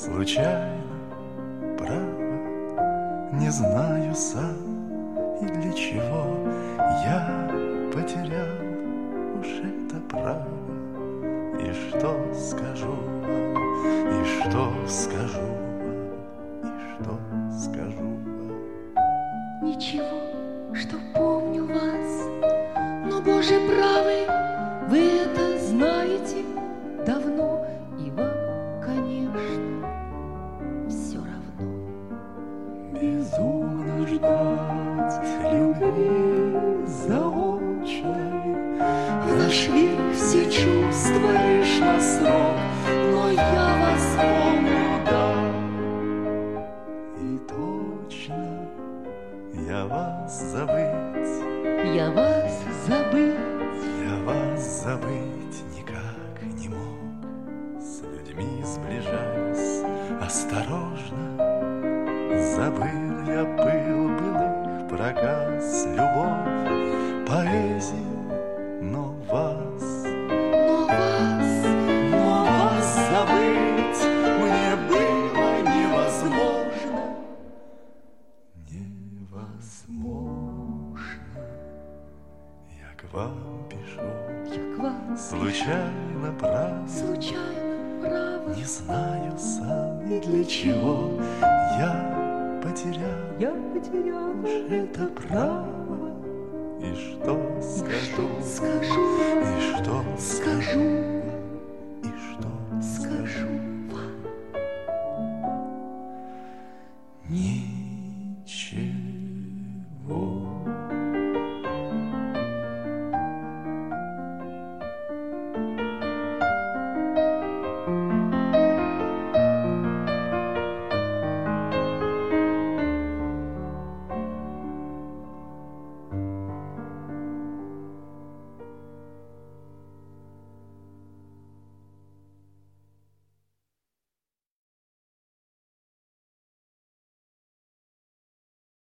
случайно, право, не знаю сам и для чего я потерял уж это право. И что скажу вам, и что скажу вам, и что скажу вам? Ничего, что помню вас, но, Боже правый, вы это знаете давно, и вам, конечно, все равно. Безумно ждать любви заочной, В наш век все чувства лишь на срок, но я вас помню, да. и точно я вас забыть, Я вас забыть, я вас забыть никак не мог. С людьми сближаясь осторожно, забыл я пыл былых проказ, любовь, поэзию, но вас забыть мне было невозможно. Невозможно. Я к вам пишу, я к вам случайно, право, случайно, право, не знаю сам и для чего я потерял я потерял уж это право. И что скажу